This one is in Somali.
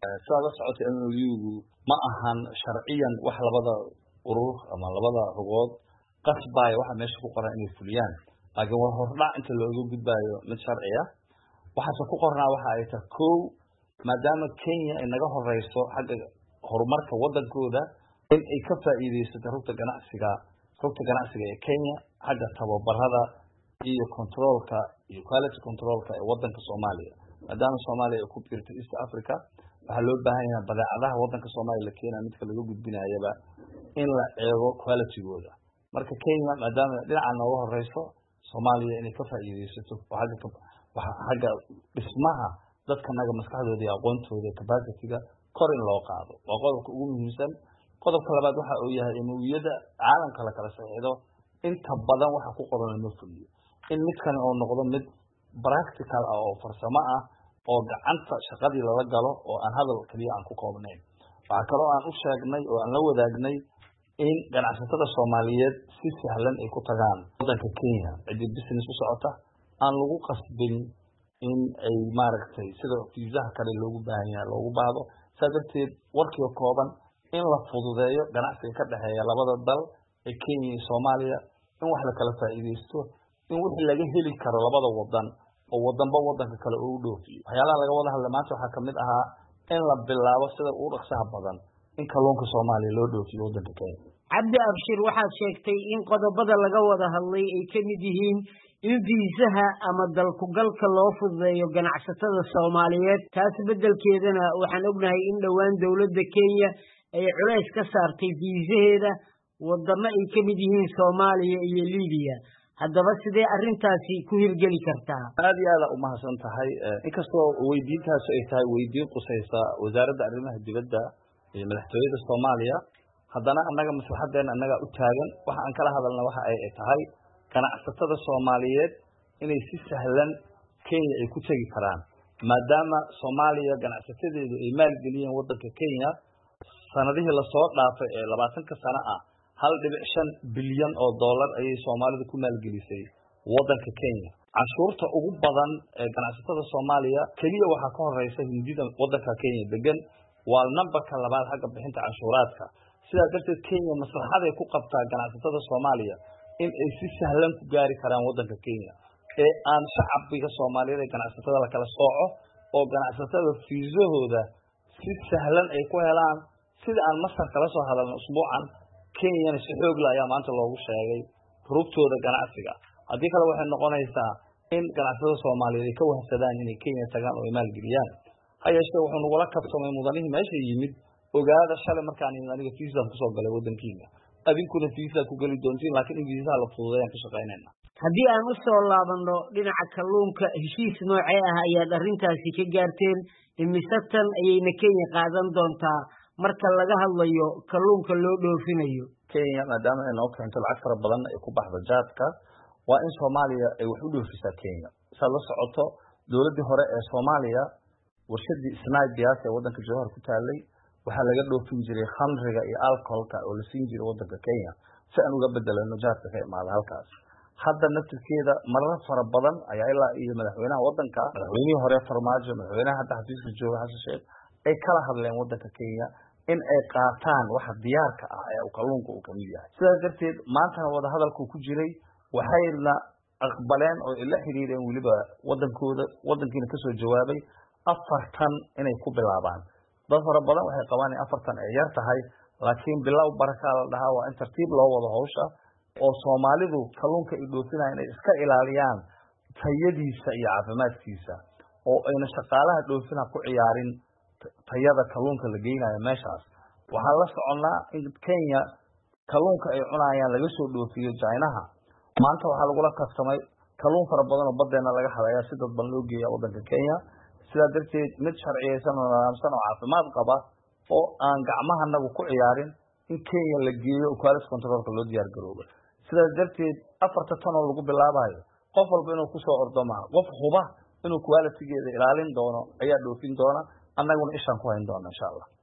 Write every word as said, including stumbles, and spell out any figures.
sidaad la socotay M O U-gu ma ahan sharciyan wax labada urur ama labada rugood qasbay waxa meesha ku qoran inay fuliyaan laakiin waa hordhac inta looga gudbayo mid sharci ah waxa ku qornaa waxa ay tahay koow maadaama Kenya ay naga horeyso xagga horumarka wadankooda in ay ka faa'iideysato rugta ganacsiga rugta ganacsiga ee Kenya xagga tababarada iyo controlka iyo quality controlka ee wadanka Soomaaliya maadaama Soomaaliya ay ku biirtay East Africa waxa loo baahan yahay badeecadaha wadanka Soomaaliya la keenay mid kale lagu gudbinayaba in la eego quality-gooda marka Kenya maadaama dhinaca nooga horeyso Soomaaliya inay ka faa'iideysato waxa waxa xagga dhismaha dadka naga maskaxdooda iyo aqoontooda capacity-ga kor in loo qaado waa qodobka ugu muhiimsan qodobka labaad waxa uu yahay in iyada caalamka la kala saxiixdo inta badan waxa ku qoran ma fuliyo in midkan oo noqdo mid practical ah oo farsamo ah oo gacanta shaqadii laga galo oo aan hadal kaliya aan ku koobnayn waxa kale oo aan u sheegnay oo aan la wadaagnay in ganacsatada Soomaaliyeed si sahlan ay ku tagaan wadanka Kenya cidii business u socota aan lagu qasbin in ay maaragtay sida fiisaha kale loogu baahan yahay loogu baahdo sababteed warkiyo kooban in la fududeeyo ganacsiga ka dhaxeeya labada dal ee Kenya iyo Soomaaliya in wax la kala faa'iideysto in wixii laga heli karo labada wadan oo wadanba wadanka kale uu dhoofiyo waxyaalaha laga wada hadlay maanta waxa kamid ahaa in la bilaabo sida uu dhaqsaha badan in kalluunka Soomaaliya loo dhoofiyo wadanka Kenya Cabdi Abshir waxa sheegtay in qodobada laga wada hadlay ay kamid yihiin in viisaha ama dalku galka loo fududeeyo ganacsatada Soomaaliyeed taas bedelkeedana waxaan ognahay in dhawaan dawladda Kenya ay culays ka saartay viisaheeda wadamo ay kamid yihiin Soomaaliya iyo Liibiya haddaba sidee arrintaasi ku hirgeli kartaa aad iyo aad u mahadsan tahay inkastoo weydiintaas ay tahay weydiin qusaysa wasaaradda arrimaha dibadda ee madaxtooyada Soomaaliya haddana annaga maslaxadeena annaga u taagan waxa aan kala hadalna waxa ay tahay ganacsatada Soomaaliyeed inay si sahlan Kenya ay ku tagi karaan maadaama Soomaaliya ganacsatada ay maalgeliyeen wadanka Kenya sanadihii la soo dhaafay ee labaatan ka sano ah hal dhibic shan bilyan oo dollar ayay Soomaalidu ku maalgelisay wadanka Kenya cashuurta ugu badan ee ganacsatada Soomaaliya kaliya waxa ka horeysa hindida wadanka Kenya degan waa numberka labaad xagga bixinta cashuuraadka sida darteed Kenya maslaxad ay ku qabtaa ganacsatada Soomaaliya in ay si sahlan ku gaari karaan wadanka Kenya ee aan shacabka Soomaaliyeed ee ganacsatada la kala sooco oo ganacsatada fiisahooda si sahlan ay ku helaan sida aan masar kala soo hadalno usbuucan Kenya si xoog leh ayaa maanta loogu sheegay rugtooda ganacsiga hadii kale waxay noqonaysaa in ganacsatada Soomaaliyeed ay ka wahsadaan inay Kenya tagaan oo maalgeliyaan hay'adda wuxuu nagu la kabsamay mudanihii meesha yimid ogaada shalay markaan aniga fiisa ku soo galay wadankiina adinkuna fiisa ku gali doontiin laakiin in fiisa la fududeeyaan ka shaqeynayna haddii aan u soo laabano dhinaca kalluunka heshiis noocee ah ayaa arrintaasi ka gaarteen imisatan ayayna Kenya qaadan doontaa marka laga hadlayo kalluunka loo dhoofinayo Kenya maadaama ay noo keento lacag fara badan ay ku baxdo jaadka waa in Soomaaliya ay wax u dhoofisaa Kenya sa la socoto dawladda hore ee Soomaaliya warshadii Isnaabiyaas ee wadanka Jowhar ku taalay waxa laga dhoofin jiray khamriga iyo alcoholka oo la siin jiray wadanka Kenya si aan uga bedelano jaadka ka imaada halkaas hadda naftirkeeda marar fara badan ayaa ilaa iyo madaxweynaha wadanka madaxweynihii hore Farmaajo madaxweynaha hadda xafiiska jooga Xasan Sheikh ay kala hadleen wadanka Kenya in ay qaataan waxa diyaarka ah ee kalluunka uu kamid yahay sidaas darteed maanta wada hadalku ku jiray waxayna aqbaleen oo ila xiriireen waliba wadankooda wadankiina ka soo jawaabay afartan inay ku bilaabaan dad fara badan waxay qabaan in afartan ay yar tahay laakiin bilow baraka la dhahaa waa in tartiib loo wado hawsha oo Soomaalidu kalluunka ay dhoofinayaan ay iska ilaaliyaan tayadiisa iyo caafimaadkiisa oo ayna shaqaalaha dhoofina ku ciyaarin tayada kalluunka la geynayo meeshaas waxa la soconaa in Kenya kalluunka ay cunayaan laga soo dhoofiyo Chinaha maanta waxa lagu la kastamay kalluun fara badan oo badeena laga hadayaa si dad badan loo geeyo wadanka Kenya sida darteed mid sharciyeysan oo nidaamsan oo caafimaad qaba oo aan gacmaha nagu ku ciyaarin in Kenya la geeyo quality controlka loo diyaar garoobo sida darteed afarta tan oo lagu bilaabayo qof walba inuu ku soo ordo ma qof huba inuu quality-geeda ilaalin doono ayaa dhoofin doona annaguna ishaan ku hayn doona insha Allah